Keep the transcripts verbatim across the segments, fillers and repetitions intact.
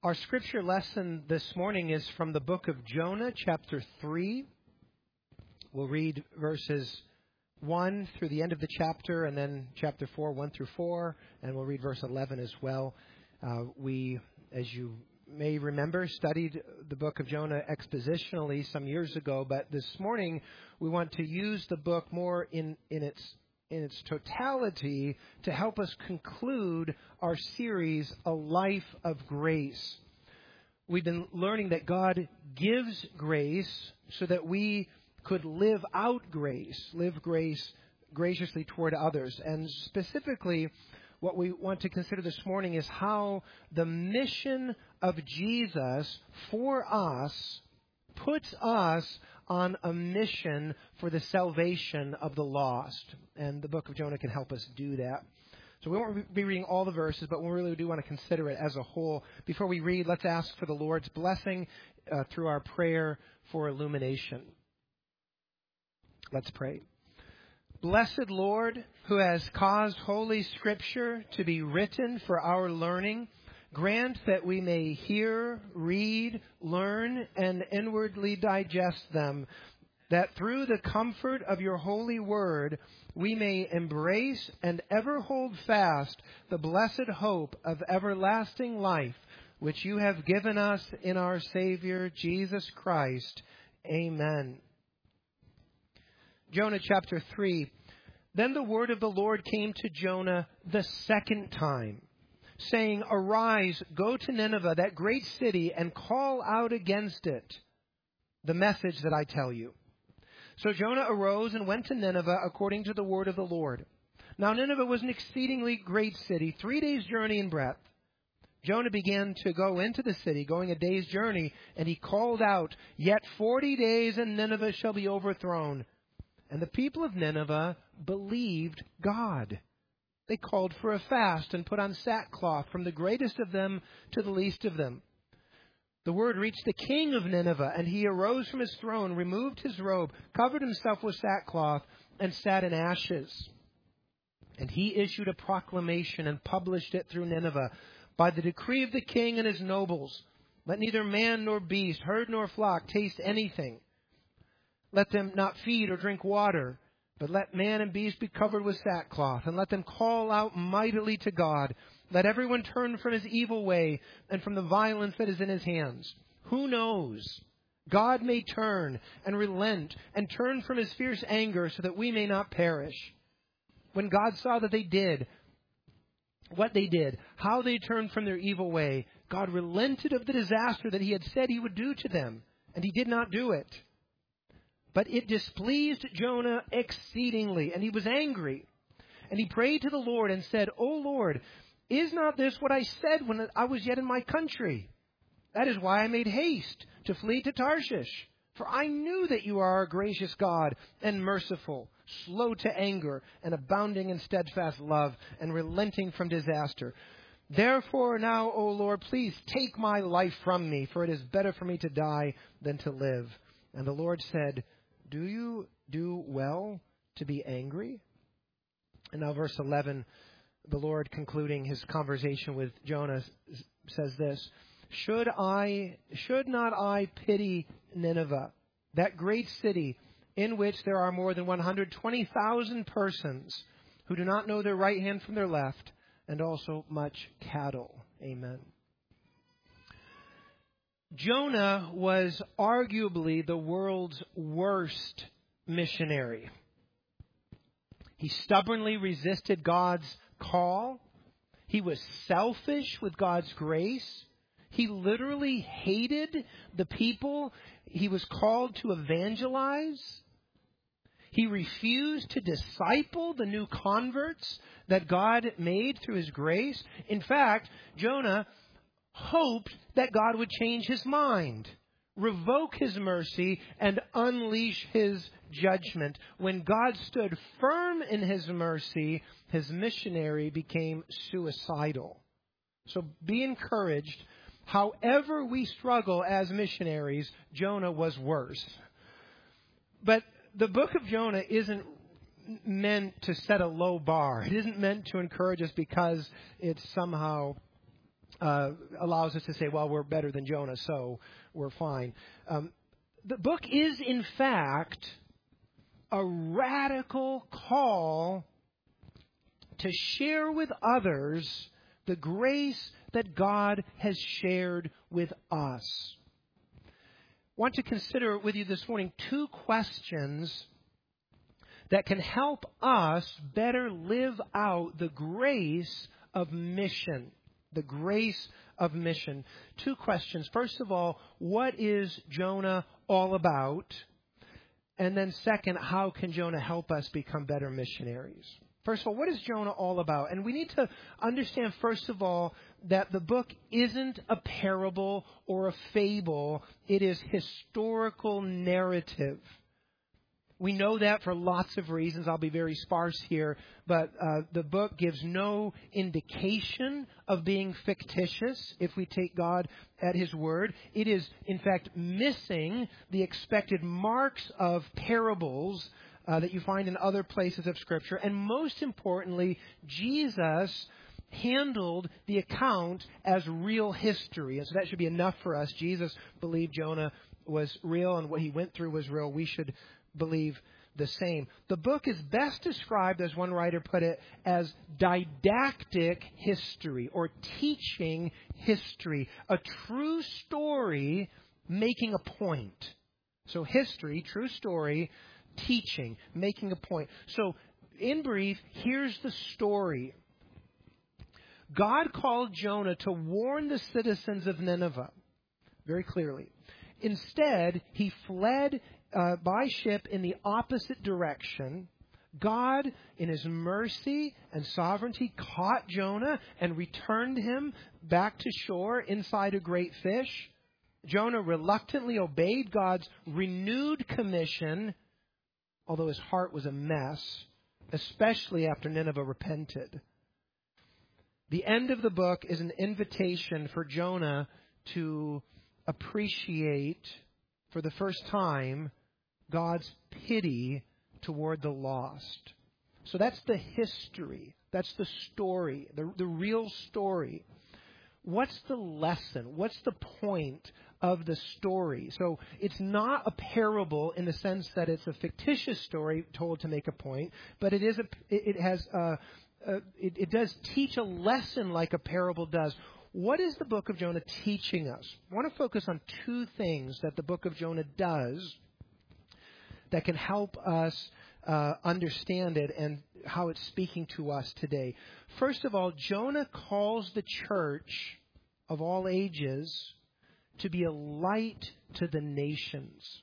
Our scripture lesson this morning is from the book of Jonah, chapter three. We'll read verses one through the end of the chapter, and then chapter four, one through four, and we'll read verse eleven as well. Uh, we, as you may remember, studied the book of Jonah expositionally some years ago, but this morning we want to use the book more in, in its in its totality to help us conclude our series, A Life of Grace. We've been learning that God gives grace so that we could live out grace, live grace graciously toward others. And specifically, what we want to consider this morning is how the mission of Jesus for us puts us on a mission for the salvation of the lost. And the book of Jonah can help us do that. So we won't be reading all the verses, but we really do want to consider it as a whole. Before we read, let's ask for the Lord's blessing uh, through our prayer for illumination. Let's pray. Blessed Lord, who has caused Holy Scripture to be written for our learning, grant that we may hear, read, learn, and inwardly digest them, that through the comfort of your holy word we may embrace and ever hold fast the blessed hope of everlasting life, which you have given us in our Savior, Jesus Christ. Amen. Jonah chapter three. Then the word of the Lord came to Jonah the second time, saying, Arise, go to Nineveh, that great city, and call out against it the message that I tell you. So Jonah arose and went to Nineveh according to the word of the Lord. Now Nineveh was an exceedingly great city, three days' journey in breadth. Jonah began to go into the city, going a day's journey, and he called out, Yet forty days and Nineveh shall be overthrown. And the people of Nineveh believed God. They called for a fast and put on sackcloth, from the greatest of them to the least of them. The word reached the king of Nineveh, and he arose from his throne, removed his robe, covered himself with sackcloth, and sat in ashes. And he issued a proclamation and published it through Nineveh, by the decree of the king and his nobles. Let neither man nor beast, herd nor flock taste anything. Let them not feed or drink water, but let man and beast be covered with sackcloth, and let them call out mightily to God. Let everyone turn from his evil way and from the violence that is in his hands. Who knows? God may turn and relent and turn from his fierce anger so that we may not perish. When God saw that they did what they did, how they turned from their evil way, God relented of the disaster that he had said he would do to them, and he did not do it. But it displeased Jonah exceedingly, and he was angry. And he prayed to the Lord and said, O Lord, is not this what I said when I was yet in my country? That is why I made haste to flee to Tarshish. For I knew that you are a gracious God and merciful, slow to anger, and abounding in steadfast love, and relenting from disaster. Therefore now, O Lord, please take my life from me, for it is better for me to die than to live. And the Lord said, Do you do well to be angry? And now verse eleven, the Lord, concluding his conversation with Jonah, says this, Should I, should not I pity Nineveh, that great city in which there are more than one hundred twenty thousand persons who do not know their right hand from their left, and also much cattle? Amen. Jonah was arguably the world's worst missionary. He stubbornly resisted God's call. He was selfish with God's grace. He literally hated the people he was called to evangelize. He refused to disciple the new converts that God made through his grace. In fact, Jonah hoped that God would change his mind, revoke his mercy, and unleash his judgment. When God stood firm in his mercy, his missionary became suicidal. So be encouraged. However we struggle as missionaries, Jonah was worse. But the book of Jonah isn't meant to set a low bar. It isn't meant to encourage us because it's somehow uh, allows us to say, well, we're better than Jonah, so we're fine. Um, the book is, in fact, a radical call to share with others the grace that God has shared with us. I want to consider with you this morning two questions that can help us better live out the grace of mission. The grace of mission. Two questions. First of all, what is Jonah all about? And then second, how can Jonah help us become better missionaries? First of all, what is Jonah all about? And we need to understand, first of all, that the book isn't a parable or a fable. It is historical narrative. We know that for lots of reasons. I'll be very sparse here. But uh, the book gives no indication of being fictitious if we take God at His word. It is, in fact, missing the expected marks of parables uh, that you find in other places of Scripture. And most importantly, Jesus handled the account as real history. And so that should be enough for us. Jesus believed Jonah was real and what he went through was real. We should believe the same. The book is best described, as one writer put it, as didactic history or teaching history, a true story making a point. So history, true story, teaching, making a point. So in brief, here's the story. God called Jonah to warn the citizens of Nineveh very clearly. Instead, he fled Uh, by ship in the opposite direction. God, in His mercy and sovereignty, caught Jonah and returned him back to shore inside a great fish. Jonah reluctantly obeyed God's renewed commission, although his heart was a mess, especially after Nineveh repented. The end of the book is an invitation for Jonah to appreciate, for the first time, God's pity toward the lost. So that's the history. That's the story, the, the real story. What's the lesson? What's the point of the story? So it's not a parable in the sense that it's a fictitious story told to make a point, but it is a, it, it has a, a it, it does teach a lesson like a parable does. What is the book of Jonah teaching us? I want to focus on two things that the book of Jonah does that can help us uh, understand it and how it's speaking to us today. First of all, Jonah calls the church of all ages to be a light to the nations.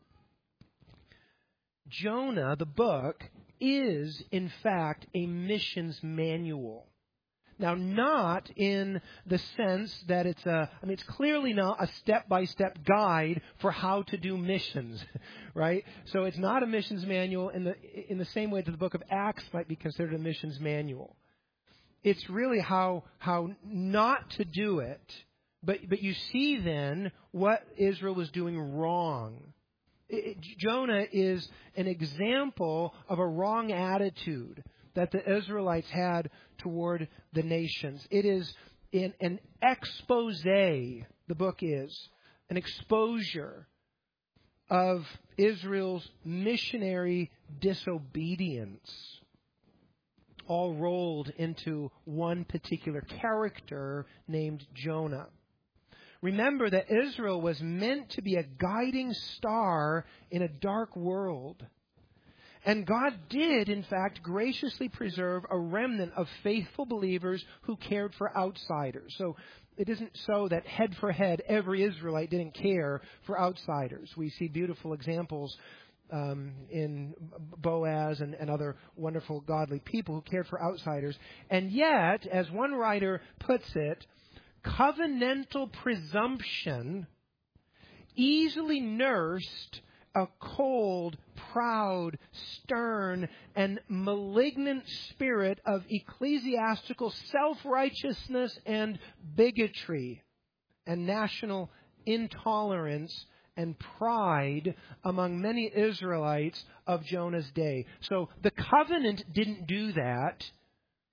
Jonah, the book, is in fact a missions manual. Now, not in the sense that it's a, I mean, it's clearly not a step-by-step guide for how to do missions, right? So it's not a missions manual in the in the same way that the book of Acts might be considered a missions manual. It's really how how not to do it. But but you see then what Israel was doing wrong. It, it, Jonah is an example of a wrong attitude that the Israelites had toward the nations. It is in an expose, the book is, an exposure of Israel's missionary disobedience, all rolled into one particular character named Jonah. Remember that Israel was meant to be a guiding star in a dark world. And God did, in fact, graciously preserve a remnant of faithful believers who cared for outsiders. So it isn't so that head for head, every Israelite didn't care for outsiders. We see beautiful examples um, in Boaz and, and other wonderful godly people who cared for outsiders. And yet, as one writer puts it, covenantal presumption easily nursed a cold, proud, stern, and malignant spirit of ecclesiastical self-righteousness and bigotry and national intolerance and pride among many Israelites of Jonah's day. So the covenant didn't do that,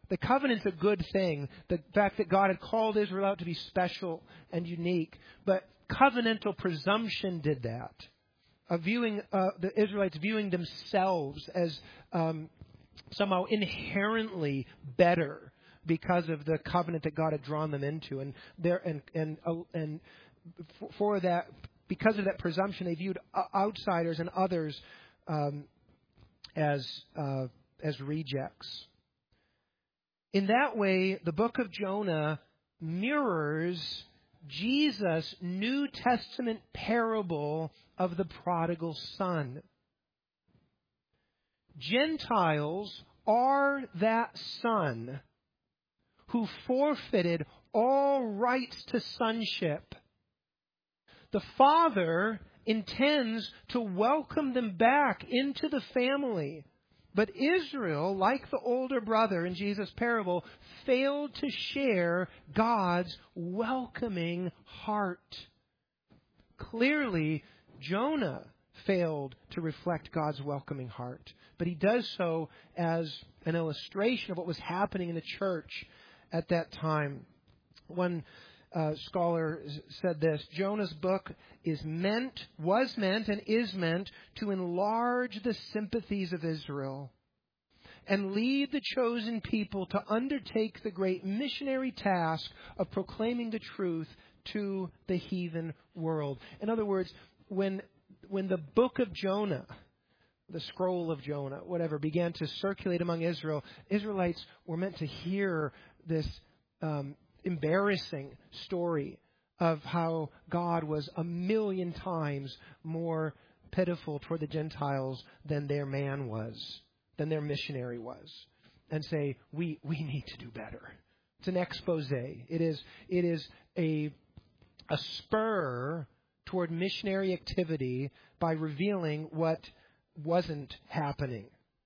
The covenant's a good thing. The fact that God had called Israel out to be special and unique. But covenantal presumption did that. Of viewing uh, the Israelites viewing themselves as um, somehow inherently better because of the covenant that God had drawn them into, and there and and uh, and for that, because of that presumption, they viewed outsiders and others um, as uh, as rejects. In that way, the book of Jonah mirrors Jesus' New Testament parable of the prodigal son. Gentiles are that son who forfeited all rights to sonship. The Father intends to welcome them back into the family. But Israel, like the older brother in Jesus' parable, failed to share God's welcoming heart. Clearly, Jonah failed to reflect God's welcoming heart. But he does so as an illustration of what was happening in the church at that time. One uh, scholar said this: Jonah's book is meant, was meant, and is meant to enlarge the sympathies of Israel and lead the chosen people to undertake the great missionary task of proclaiming the truth to the heathen world. In other words, when when the book of Jonah, the scroll of Jonah, whatever, began to circulate among Israel, Israelites were meant to hear this um, embarrassing story of how God was a million times more pitiful toward the Gentiles than their man was, than their missionary was, and say, we we need to do better. It's an expose. It is it is a a spur toward missionary activity by revealing what wasn't happening.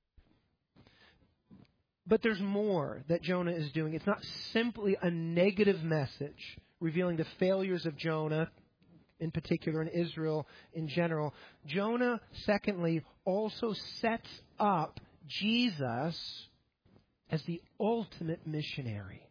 But there's more that Jonah is doing. It's not simply a negative message revealing the failures of Jonah in particular and Israel in general. Jonah, secondly, also sets up Jesus as the ultimate missionary.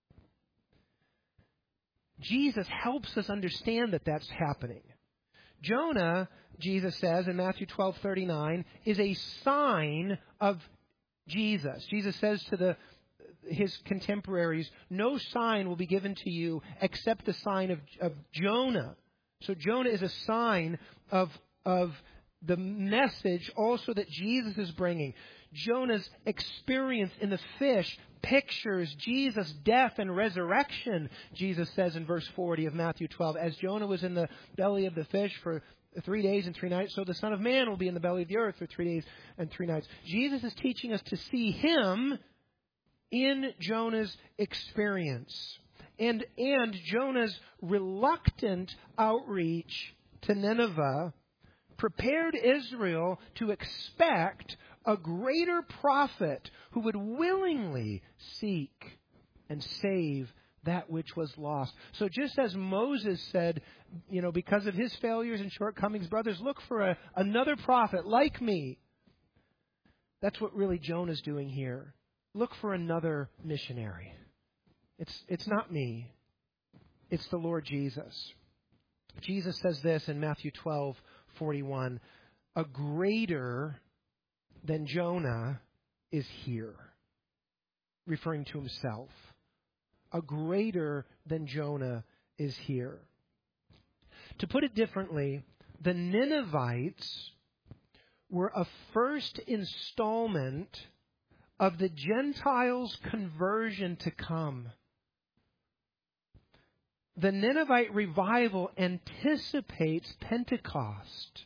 Jesus helps us understand that that's happening. Jonah, Jesus says in Matthew twelve thirty-nine, is a sign of Jesus. Jesus says to the his contemporaries, no sign will be given to you except the sign of, of Jonah. So Jonah is a sign of, of the message also that Jesus is bringing. Jonah's experience in the fish pictures Jesus' death and resurrection, Jesus says in verse forty of Matthew twelve. As Jonah was in the belly of the fish for three days and three nights, so the Son of Man will be in the belly of the earth for three days and three nights. Jesus is teaching us to see Him in Jonah's experience. And, and Jonah's reluctant outreach to Nineveh prepared Israel to expect a greater prophet who would willingly seek and save that which was lost. So just as Moses said, you know, because of his failures and shortcomings, brothers, look for a, another prophet like me. That's what really Jonah's doing here. Look for another missionary. It's it's not me. It's the Lord Jesus. Jesus says this in Matthew twelve forty-one, a greater than Jonah is here, referring to himself. A greater than Jonah is here. To put it differently, the Ninevites were a first installment of the Gentiles' conversion to come. The Ninevite revival anticipates Pentecost.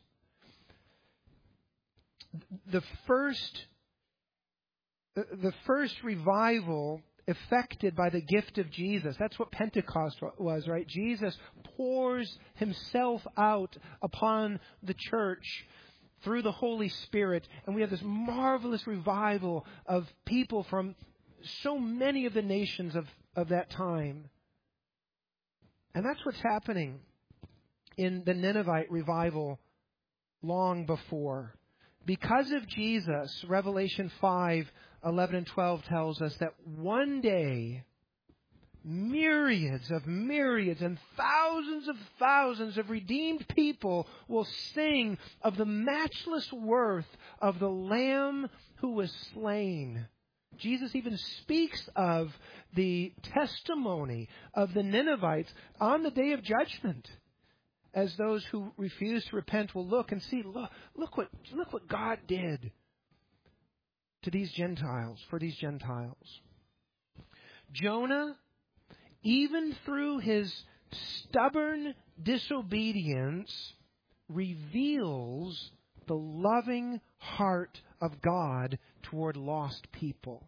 The first, the first revival effected by the gift of Jesus. That's what Pentecost was, right? Jesus pours Himself out upon the church through the Holy Spirit, and we have this marvelous revival of people from so many of the nations of, of that time. And that's what's happening in the Ninevite revival long before. Because of Jesus, Revelation five, eleven and twelve tells us that one day, myriads of myriads and thousands of thousands of redeemed people will sing of the matchless worth of the Lamb who was slain. Jesus even speaks of the testimony of the Ninevites on the day of judgment, as those who refuse to repent will look and see, look, look what, look what God did to these Gentiles, for these Gentiles. Jonah, even through his stubborn disobedience, reveals the loving heart of God toward lost people.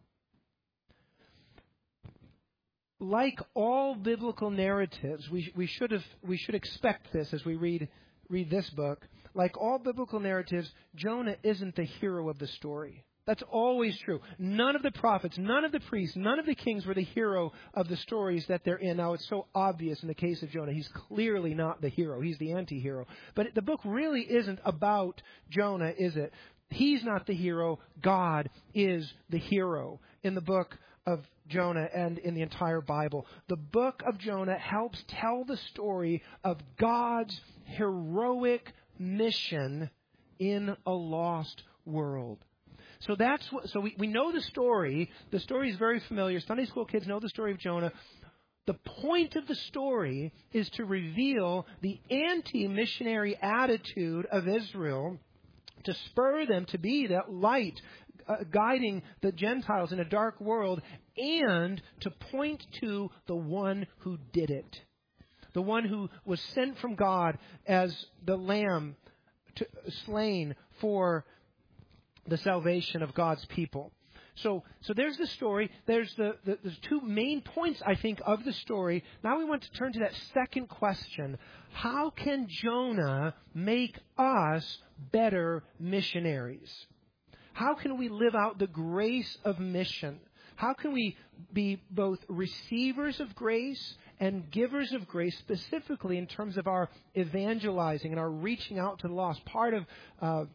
Like all biblical narratives, we, we should have we should expect this as we read read this book. Like all biblical narratives, Jonah isn't the hero of the story. That's always true. None of the prophets, none of the priests, none of the kings were the hero of the stories that they're in. Now, it's so obvious in the case of Jonah. He's clearly not the hero. He's the anti-hero. But the book really isn't about Jonah, is it? He's not the hero. God is the hero in the book of Jonah and in the entire Bible. The book of Jonah helps tell the story of God's heroic mission in a lost world. So that's what, so we, we know the story. The story is very familiar. Sunday school kids know the story of Jonah. The point of the story is to reveal the anti-missionary attitude of Israel, to spur them to be that light uh, guiding the Gentiles in a dark world, and to point to the one who did it. The one who was sent from God as the lamb to, slain for the salvation of God's people. So, so there's the story. There's the, the there's two main points, I think, of the story. Now we want to turn to that second question. How can Jonah make us better missionaries? How can we live out the grace of mission? How can we be both receivers of grace and givers of grace, specifically in terms of our evangelizing and our reaching out to the lost? Part of uh,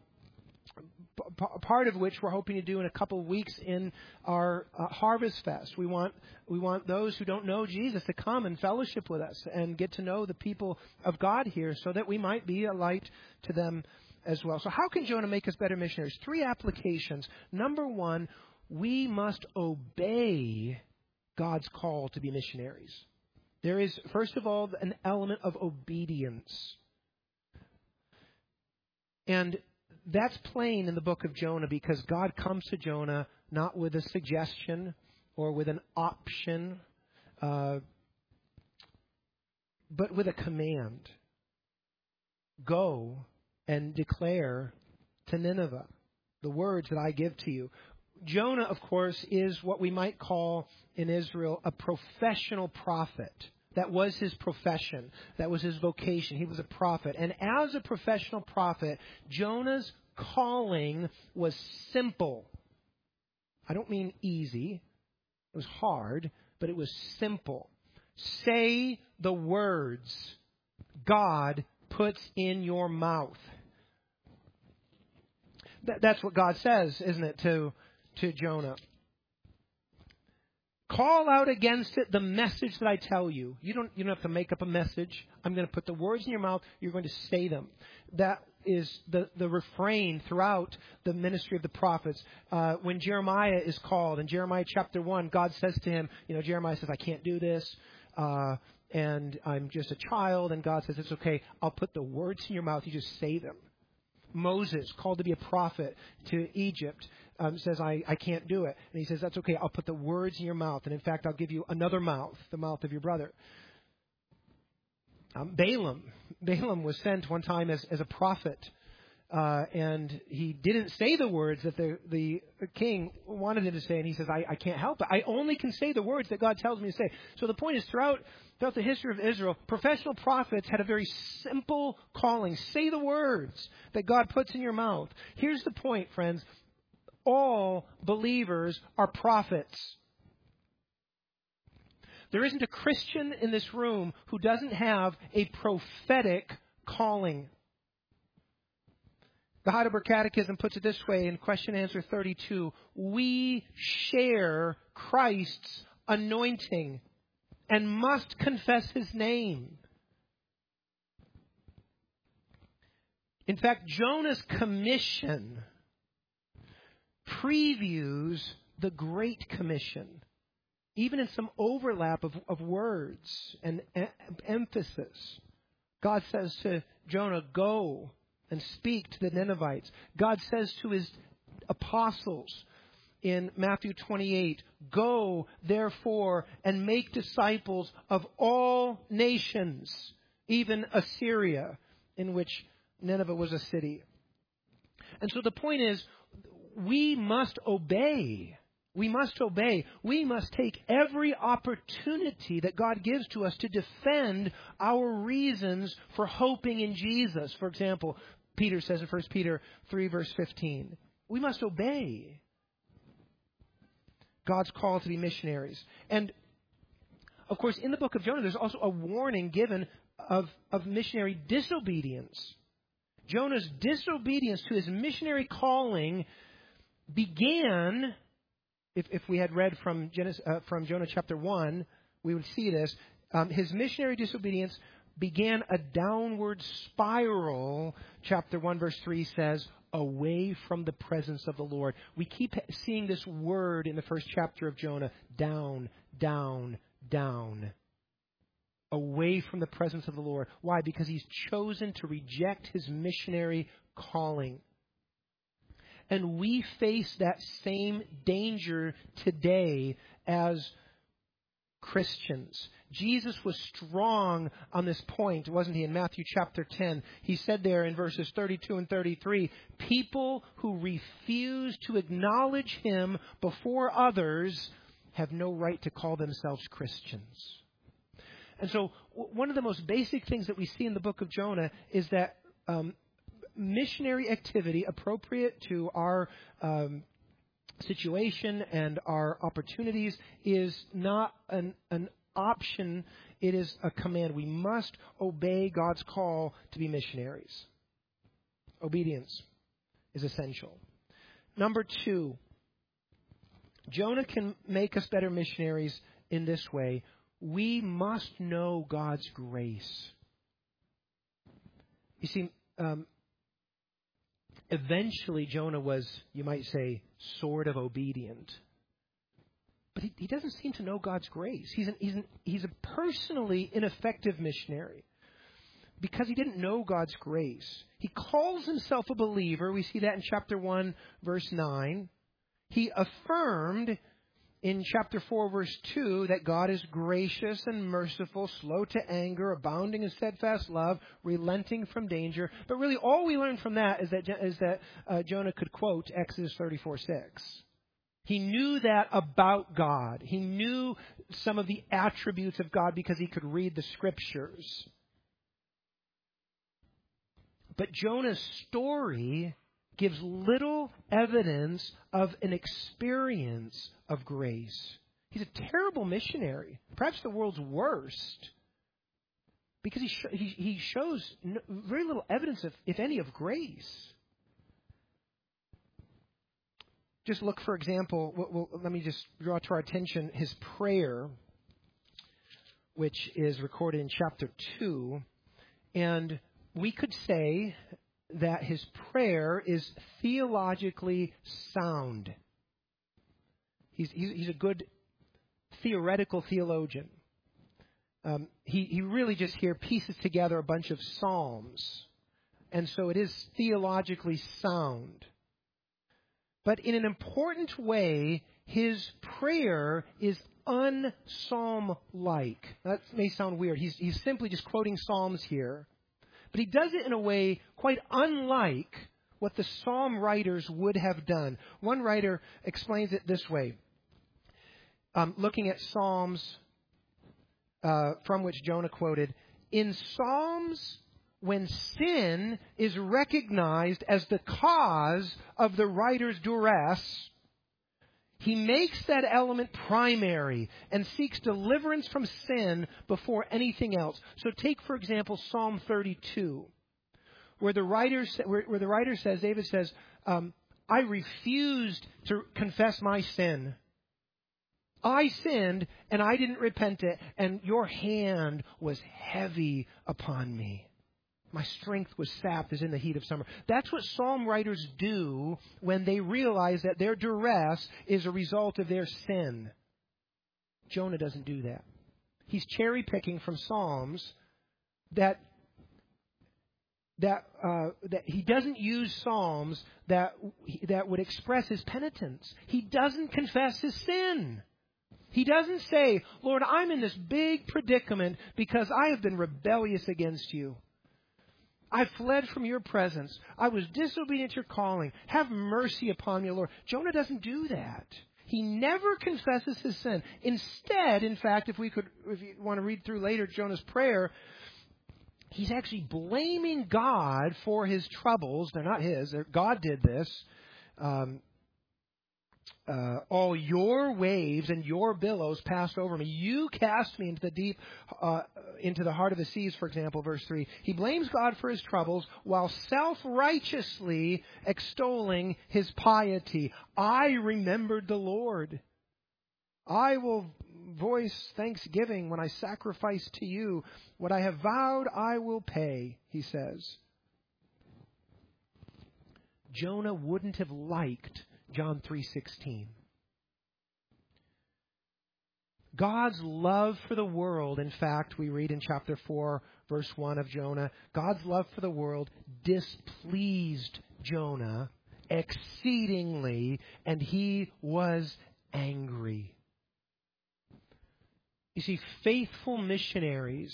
Part of which we're hoping to do in a couple of weeks in our uh, Harvest Fest. We want we want those who don't know Jesus to come and fellowship with us and get to know the people of God here, so that we might be a light to them as well. So how can Jonah make us better missionaries? Three applications. Number one, we must obey God's call to be missionaries. There is, first of all, an element of obedience. And that's plain in the book of Jonah, because God comes to Jonah not with a suggestion or with an option, uh, but with a command. Go and declare to Nineveh the words that I give to you. Jonah, of course, is what we might call in Israel a professional prophet. That was his profession. That was his vocation. He was a prophet. And as a professional prophet, Jonah's calling was simple. I don't mean easy. It was hard, but it was simple. Say the words God puts in your mouth. That, that's what God says, isn't it, to, to Jonah? Call out against it the message that I tell you. You don't, you don't have to make up a message. I'm going to put the words in your mouth. You're going to say them. That is the, the refrain throughout the ministry of the prophets. Uh, when Jeremiah is called, in Jeremiah chapter one, God says to him, you know, Jeremiah says, I can't do this, uh, and I'm just a child. And God says, it's okay. I'll put the words in your mouth. You just say them. Moses, called to be a prophet to Egypt, um, says, I, I can't do it. And he says, that's okay. I'll put the words in your mouth. And in fact, I'll give you another mouth, the mouth of your brother. Um, Balaam. Balaam was sent one time as, as a prophet. Uh, and he didn't say the words that the, the king wanted him to say. And he says, I, I can't help it. I only can say the words that God tells me to say. So the point is, throughout, throughout the history of Israel, professional prophets had a very simple calling. Say the words that God puts in your mouth. Here's the point, friends. All believers are prophets. There isn't a Christian in this room who doesn't have a prophetic calling. The Heidelberg Catechism puts it this way in question answer thirty-two. We share Christ's anointing and must confess his name. In fact, Jonah's commission previews the Great Commission, even in some overlap of, of words and e- emphasis. God says to Jonah, go and speak to the Ninevites. God says to his apostles in Matthew twenty-eight, go, therefore, and make disciples of all nations, even Assyria, in which Nineveh was a city. And so the point is, we must obey. We must obey. We must take every opportunity that God gives to us to defend our reasons for hoping in Jesus. For example, Peter says in First Peter three, verse fifteen, we must obey God's call to be missionaries. And, of course, in the book of Jonah, there's also a warning given of, of missionary disobedience. Jonah's disobedience to his missionary calling began, if, if we had read from, Genesis, uh, from Jonah chapter one, we would see this. Um, his missionary disobedience began a downward spiral. Chapter one, verse three says, away from the presence of the Lord. We keep seeing this word in the first chapter of Jonah, down, down, down. Away from the presence of the Lord. Why? Because he's chosen to reject his missionary calling. And we face that same danger today as Christians. Jesus was strong on this point, wasn't he, in Matthew chapter ten? He said there in verses thirty-two and thirty-three, people who refuse to acknowledge him before others have no right to call themselves Christians. And so one of the most basic things that we see in the book of Jonah is that um, missionary activity appropriate to our um, situation and our opportunities is not an, an option. It is a command. We must obey God's call to be missionaries. Obedience is essential. Number two, Jonah can make us better missionaries in this way. We must know God's grace. You see, um, eventually Jonah was, you might say, sort of obedient. But he, he doesn't seem to know God's grace. He's, an, he's, an, he's a personally ineffective missionary because he didn't know God's grace. He calls himself a believer. We see that in chapter one, verse nine. He affirmed in chapter four, verse two, that God is gracious and merciful, slow to anger, abounding in steadfast love, relenting from danger. But really, all we learn from that is that, is that uh, Jonah could quote Exodus thirty-four six. He knew that about God. He knew some of the attributes of God because he could read the Scriptures. But Jonah's story gives little evidence of an experience of grace. He's a terrible missionary, perhaps the world's worst, because he sh- he, he shows no, very little evidence, of, if any, of grace. Just look, for example, we'll, we'll, let me just draw to our attention his prayer, which is recorded in chapter two. And we could say that his prayer is theologically sound. He's, he's, he's a good theoretical theologian. Um, he, he really just here pieces together a bunch of psalms. And so it is theologically sound. But in an important way, his prayer is un-psalm-like. That may sound weird. He's, he's simply just quoting psalms here. But he does it in a way quite unlike what the psalm writers would have done. One writer explains it this way. Um, looking at Psalms uh, from which Jonah quoted, in Psalms, when sin is recognized as the cause of the writer's duress, he makes that element primary and seeks deliverance from sin before anything else. So take, for example, Psalm thirty-two, where the writer, where, where the writer says, David says, um, I refused to confess my sin. I sinned, and I didn't repent it, and your hand was heavy upon me. My strength was sapped as in the heat of summer. That's what psalm writers do when they realize that their duress is a result of their sin. Jonah doesn't do that. He's cherry-picking from psalms that that uh, that he doesn't use psalms that that would express his penitence. He doesn't confess his sin. He doesn't say, Lord, I'm in this big predicament because I have been rebellious against you. I fled from your presence. I was disobedient to your calling. Have mercy upon me, Lord. Jonah doesn't do that. He never confesses his sin. Instead, in fact, if we could, if you want to read through later Jonah's prayer, he's actually blaming God for his troubles. They're not his. They're, God did this. Um, uh, all your waves and your billows passed over me. You cast me into the deep, uh, into the heart of the seas, for example, verse three. He blames God for his troubles while self-righteously extolling his piety. I remembered the Lord. I will voice thanksgiving when I sacrifice to you. What I have vowed, I will pay, he says. Jonah wouldn't have liked John three sixteen. God's love for the world, in fact, we read in chapter four, verse one of Jonah, God's love for the world displeased Jonah exceedingly, and he was angry. You see, faithful missionaries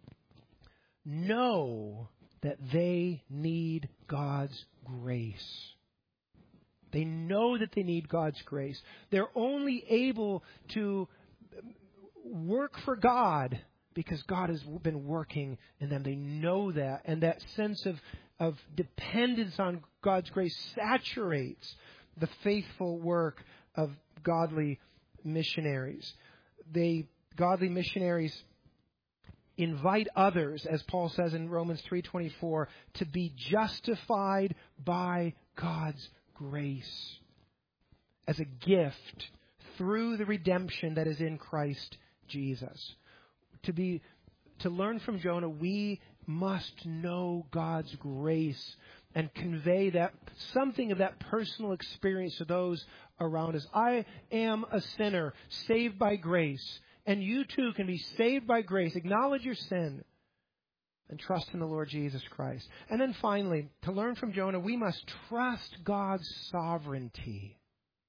know that they need God's grace. They know that they need God's grace. They're only able to work for God because God has been working in them. They know that. And that sense of, of dependence on God's grace saturates the faithful work of godly missionaries. They, godly missionaries invite others, as Paul says in Romans three twenty-four, to be justified by God's grace as a gift through the redemption that is in Christ Jesus. To be, to learn from Jonah, we must know God's grace and convey that something of that personal experience to those around us. I am a sinner saved by grace, and you too can be saved by grace. Acknowledge your sin and trust in the Lord Jesus Christ. And then finally, to learn from Jonah, we must trust God's sovereignty.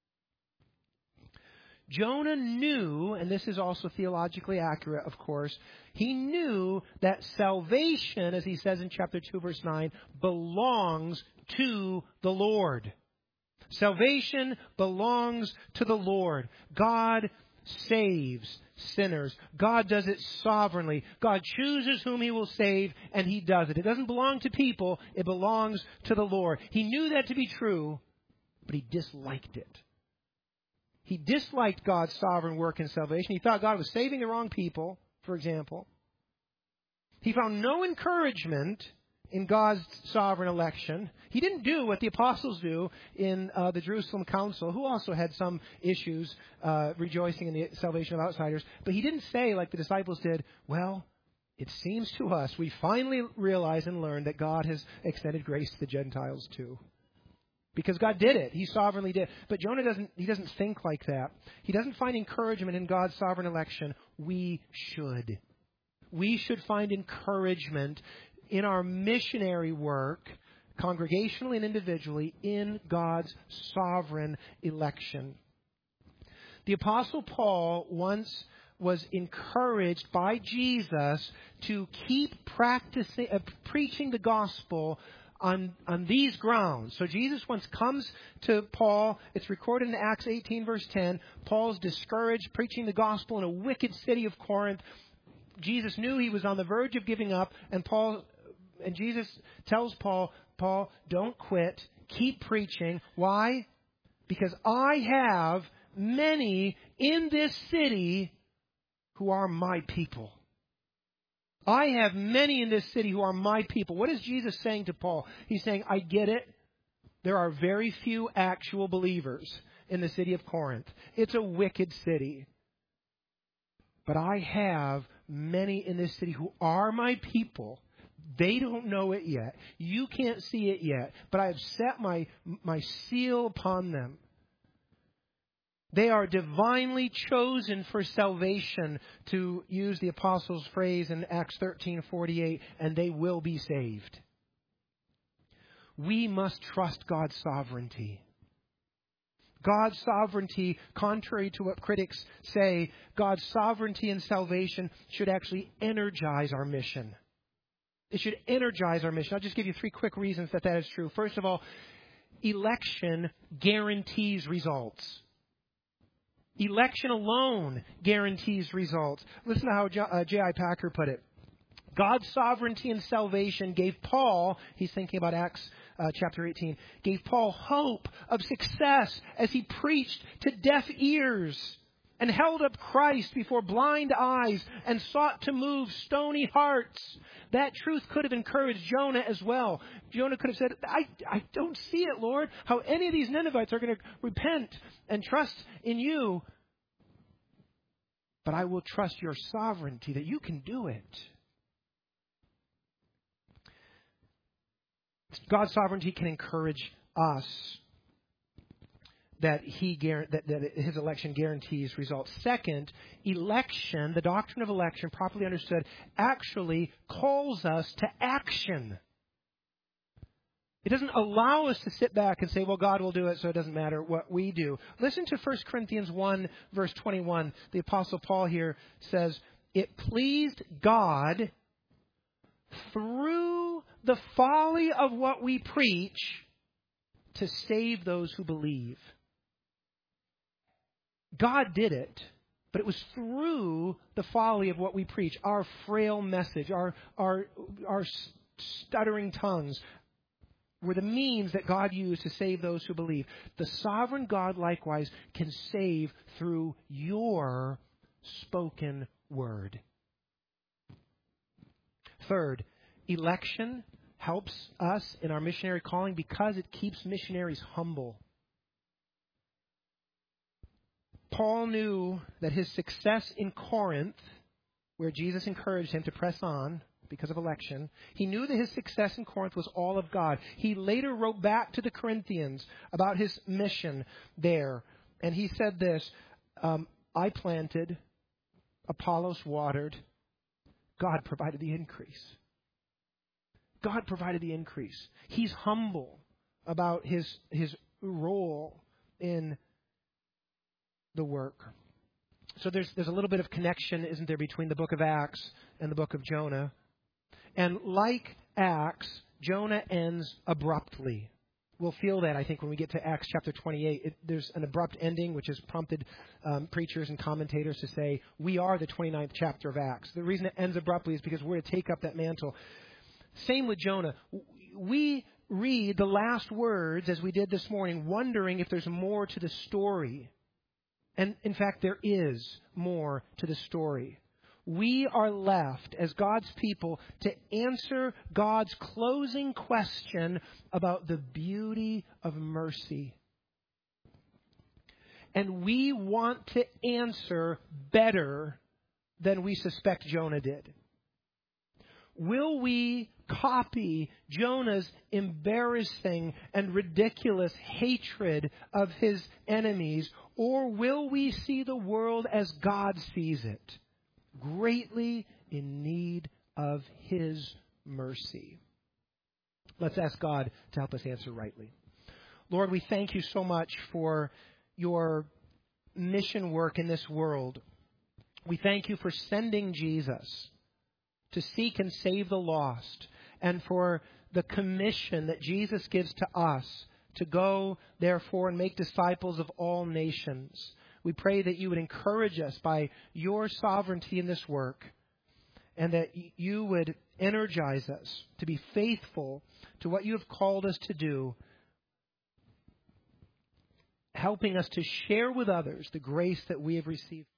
Jonah knew, and this is also theologically accurate, of course, he knew that salvation, as he says in chapter two, verse nine, belongs to the Lord. Salvation belongs to the Lord. God saves sinners. God does it sovereignly. God chooses whom he will save, and he does it. It doesn't belong to people. It belongs to the Lord. He knew that to be true, but he disliked it. He disliked God's sovereign work in salvation. He thought God was saving the wrong people, for example. He found no encouragement in God's sovereign election. He didn't do what the apostles do in uh, the Jerusalem Council, who also had some issues uh, rejoicing in the salvation of outsiders. But he didn't say, like the disciples did, well, it seems to us we finally realize and learn that God has extended grace to the Gentiles too. Because God did it. He sovereignly did. But Jonah doesn't, he doesn't think like that. He doesn't find encouragement in God's sovereign election. We should. We should find encouragement in our missionary work, congregationally and individually, in God's sovereign election. The Apostle Paul once was encouraged by Jesus to keep practicing, uh, preaching the gospel on, on these grounds. So Jesus once comes to Paul. It's recorded in Acts eighteen, verse ten. Paul's discouraged, preaching the gospel in a wicked city of Corinth. Jesus knew he was on the verge of giving up, and Paul and Jesus tells Paul, Paul, don't quit. Keep preaching. Why? Because I have many in this city who are my people. I have many in this city who are my people. What is Jesus saying to Paul? He's saying, I get it. There are very few actual believers in the city of Corinth. It's a wicked city. But I have many in this city who are my people. They don't know it yet. You can't see it yet. But I have set my, my seal upon them. They are divinely chosen for salvation, to use the apostles' phrase in Acts thirteen forty-eight, and they will be saved. We must trust God's sovereignty. God's sovereignty, contrary to what critics say, God's sovereignty and salvation should actually energize our mission. It should energize our mission. I'll just give you three quick reasons that that is true. First of all, election guarantees results. Election alone guarantees results. Listen to how J I Packer put it. God's sovereignty and salvation gave Paul, he's thinking about Acts uh, chapter eighteen, gave Paul hope of success as he preached to deaf ears and held up Christ before blind eyes and sought to move stony hearts. That truth could have encouraged Jonah as well. Jonah could have said, I, I don't see it, Lord, how any of these Ninevites are going to repent and trust in you. But I will trust your sovereignty that you can do it. God's sovereignty can encourage us that he that, that his election guarantees results. Second, election, the doctrine of election, properly understood, actually calls us to action. It doesn't allow us to sit back and say, well, God will do it, so it doesn't matter what we do. Listen to First Corinthians one, verse twenty-one. The Apostle Paul here says, it pleased God through the folly of what we preach to save those who believe. God did it, but it was through the folly of what we preach, our frail message, our, our, our stuttering tongues, were the means that God used to save those who believe. The sovereign God likewise can save through your spoken word. Third, election helps us in our missionary calling because it keeps missionaries humble. Paul knew that his success in Corinth, where Jesus encouraged him to press on because of election, he knew that his success in Corinth was all of God. He later wrote back to the Corinthians about his mission there. And he said this, um, I planted, Apollos watered, God provided the increase. God provided the increase. He's humble about his, his role in the work. So there's there's a little bit of connection, isn't there, between the book of Acts and the book of Jonah. And like Acts, Jonah ends abruptly. We'll feel that, I think, when we get to Acts chapter twenty-eight. It, there's an abrupt ending, which has prompted um, preachers and commentators to say, we are the twenty-ninth chapter of Acts. The reason it ends abruptly is because we're to take up that mantle. Same with Jonah. We read the last words, as we did this morning, wondering if there's more to the story. And in fact, there is more to the story. We are left, as God's people, to answer God's closing question about the beauty of mercy. And we want to answer better than we suspect Jonah did. Will we copy Jonah's embarrassing and ridiculous hatred of his enemies, or will we see the world as God sees it, greatly in need of his mercy? Let's ask God to help us answer rightly. Lord, we thank you so much for your mission work in this world. We thank you for sending Jesus to seek and save the lost, and for the commission that Jesus gives to us to go, therefore, and make disciples of all nations. We pray that you would encourage us by your sovereignty in this work, and that you would energize us to be faithful to what you have called us to do, helping us to share with others the grace that we have received.